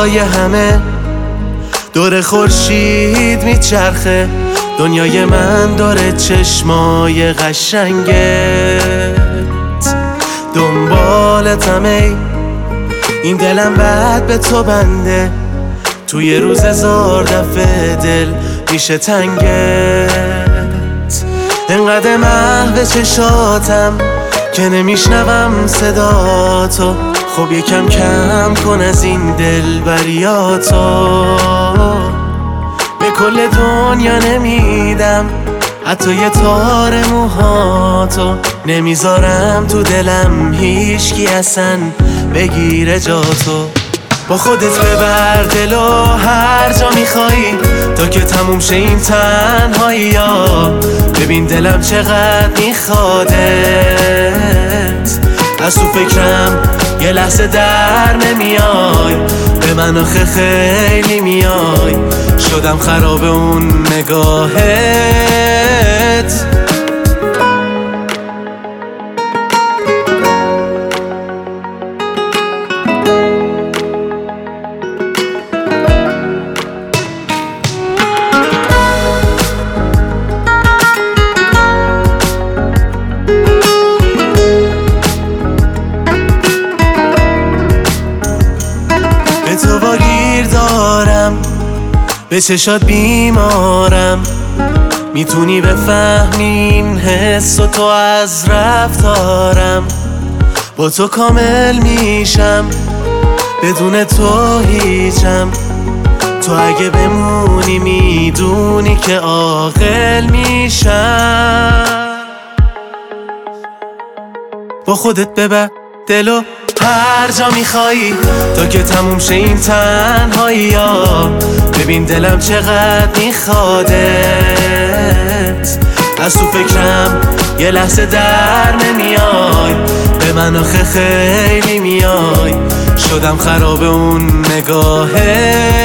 جای همه دور خورشید میچرخه، دنیای من داره چشمای قشنگت دنبالتم. ای این دلم بعد به تو بنده، توی روز 1000 دفعه دل میشه تنگت. انقدر محو چشاتم که نمیشنوم صداتو، خب یکم کم کن از این دلبریاتو. به کل دنیا نمیدم حتی یه تار موهاتو، نمیذارم تو دلم هیچکی اصلا بگیره جاتو. با خودت ببر دلو هر جا میخوایی تا که تموم شه این تنهایی ها. ببین دلم چقدر میخوادت، از تو فکرم یه لحظه در نمیای، به من آخه خیلی میای، شدم خراب اون نگاهت. به تو واگیر دارم، به چشات بیمارم، میتونی بفهمی این حس و تو از رفتارم. با تو کامل میشم، بدون تو هیچم، تو اگه بمونی میدونی که عاقل میشم. با خودت ببر دلو هر جا میخوایی تا که تموم شه این تنهایی ها. ببین دلم چقدر میخوادت، از تو فکرم یه لحظه در نمیای، به من آخه خیلی میای، شدم خراب اون نگاهت.